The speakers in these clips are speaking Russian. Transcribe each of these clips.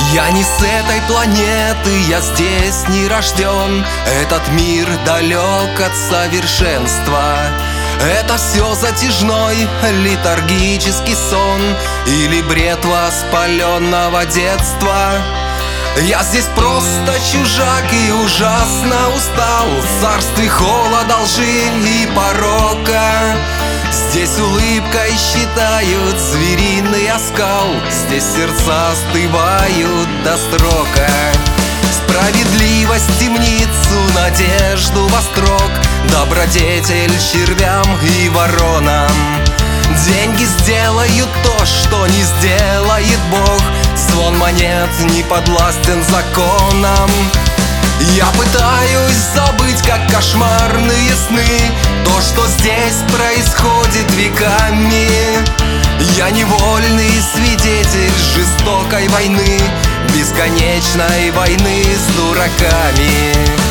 Я не с этой планеты, я здесь не рожден. Этот мир далек от совершенства. Это все затяжной летаргический сон или бред воспаленного детства. Я здесь просто чужак и ужасно устал в царстве холода, лжи и порока. Здесь улыбкой считают звериный оскал, здесь сердца остывают до срока. Справедливость темницу, надежду во строк, добродетель червям и воронам. Деньги сделают то, что не сделает Бог. Звон монет не подвластен законам. Я пытаюсь забыть, как кошмарные сны, то, что здесь происходит веками. Я невольный свидетель жестокой войны, бесконечной войны с дураками.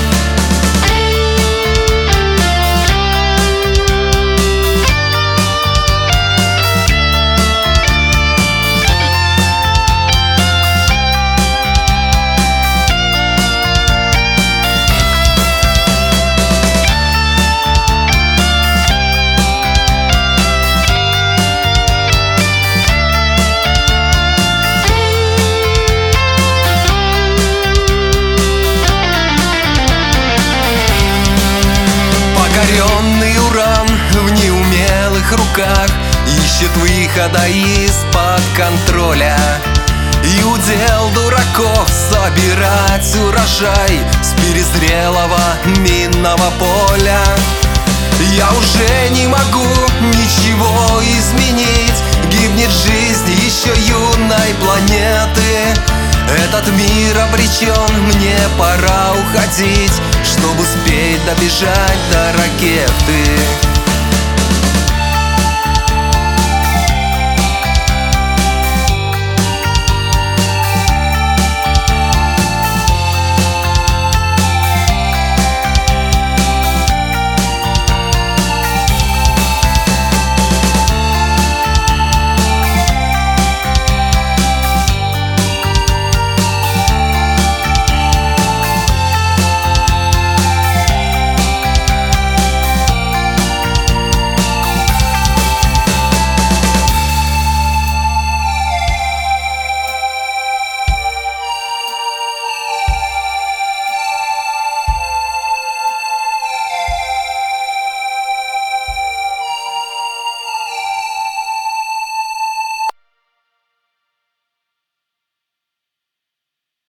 Покоренный уран в неумелых руках ищет выхода из-под контроля. И удел дураков собирать урожай с перезрелого минного поля. Я уже не могу ничего изменить, гибнет жизнь еще юной планеты. Этот мир обречен, мне пора уходить, чтобы успеть добежать до ракеты.